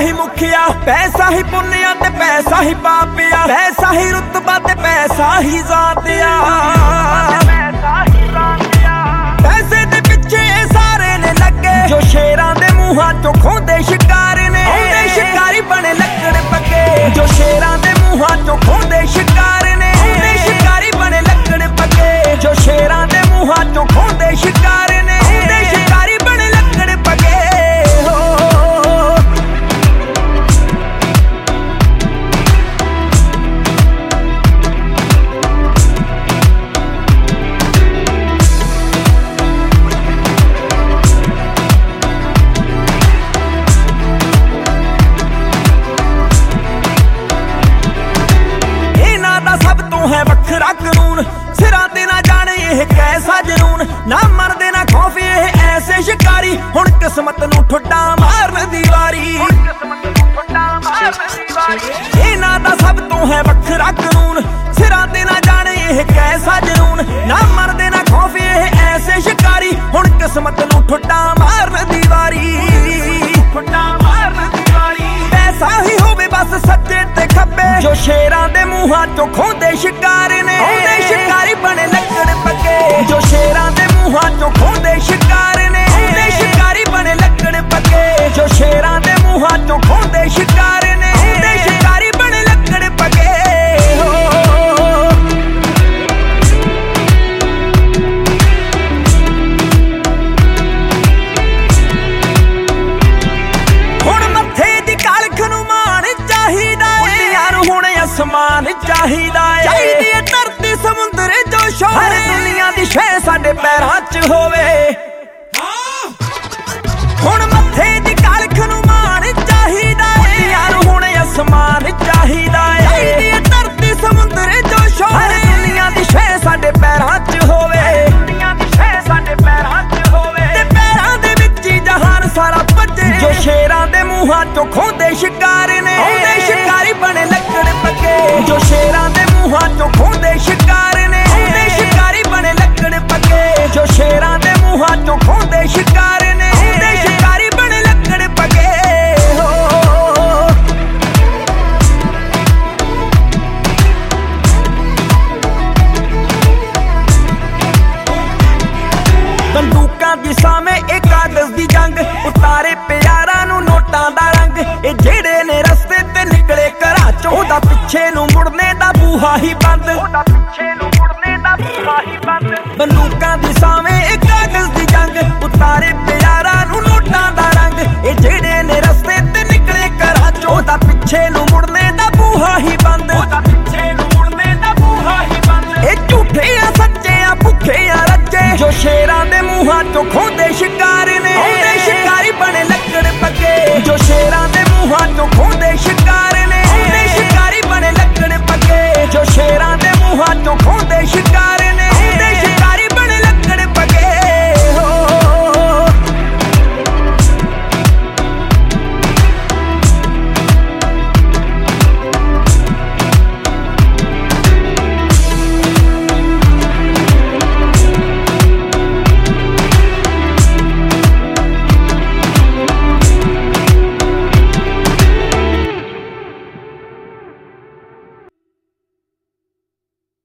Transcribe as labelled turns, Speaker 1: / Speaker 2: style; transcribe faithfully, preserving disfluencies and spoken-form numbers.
Speaker 1: ही मुखिया, पैसा ही पुन्निया ते पैसा ही पापिया, पैसा ही रुतबा ते पैसा ही जातिया। पैसे दे पिछे सारे ने लगे, जो शेरां दे मुहां चों खोंदे शिकार ने। औंदे शिकारी बने लकड़ पक्के, जो शेरां दे मुहां चों खोंदे शिकार ने। औंदे शिकारी बने लकड़ पक्के, जो शेरां दे मुहां चों खोंदे शिकार ने। औंदे शिकारी बने लकड़ पक्के। है वखरा कानून, सिरां ते ना जाने ये कैसा जुनून। ना मरदे ना खौफ ये ऐसे शिकारी, हुण किस्मत नूं ठुड्डा मारन दी वारी। इन्हां दा सब तो है वखरा कानून, सिरां ते ना जाने ये कैसा जुनून। ना मरदे ना खौफ ये ऐसे शिकारी, हुण किस्मत नूं ठुड्डा मारन दी वारी। ठुड्डा मारन दी वारी। पैसा ही होवे बस सज्जे ते खब्बे, जो शेरां दे मुहां चों खोंदे शिकार ने। औंदे शिकारी बने लकड़ पक्के, जो शेरां दे मुहां चों खोंदे शिकार ने। औंदे शिकारी बने लकड़ पक्के, जो शेरां दे मुहां चों खोंदे शिकार ने। औंदे शिकारी बने लकड़ पक्के। हुण मत्थे दी कालख नूं मान चाहीदा ऐ, दुनिया नूं हुण आसमान चाहीदा ऐ। चाहीदी ऐ धरती समुंदर जो शोर, हर दुनिया दी शै साडे पैरां च होवे। हुण मत्थे दी कालख नूं मान चाहीदा ऐ, दुनिया नूं हुण आसमान चाहीदा ऐ। चाहीदी ऐ धरती समुंदर जो शोर, हर दुनिया दी शै साडे पैरां च होवे। दुनिया दी शै साडे पैरां च होवे, ते पैरां दे विच ही जहान सारा भज्जे, जो शेरां दे मुहां चों खोंदे शिकार ने। औंदे शिकारी बने लकड़ पक्के, जो शेरां दे मुहां चों खोंदे शिकार ने। औंदे शिकारी बने लकड़ पक्के, जो शेरां दे मुहां चों खोंदे शिकार ने। औंदे शिकारी बने लकड़ पक्के। बंदूकां दी सामे एक कागज दी जंग, उतारे प्यारां नूं नोटां दा रंग। ए जेड़े ने रस्ते ते निकले घरां चों, ओदा पिछे नूं मुड़ने दा बूहा ही बंद।